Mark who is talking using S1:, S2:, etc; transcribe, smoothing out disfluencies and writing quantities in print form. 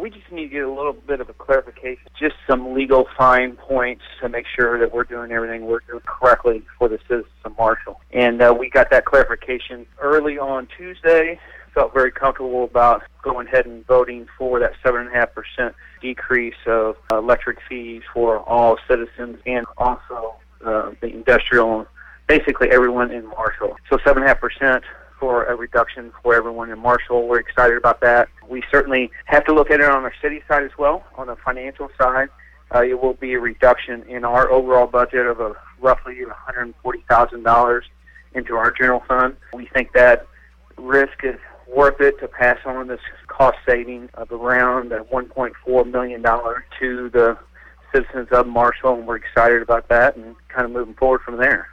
S1: we just need to get a little bit of a clarification, just some legal fine points to make sure that we're doing everything we're doing correctly for the citizens of Marshall. And we got that clarification early on Tuesday. Felt very comfortable about going ahead and voting for that 7.5% decrease of electric fees for all citizens and also the industrial, basically everyone in Marshall. So 7.5% for a reduction for everyone in Marshall. We're excited about that. We certainly have to look at it on our city side as well, on the financial side. It will be a reduction in our overall budget of roughly $140,000 into our general fund. We think that risk is worth it to pass on this cost saving of around $1.4 million to the citizens of Marshall, and we're excited about that and kind of moving forward from there.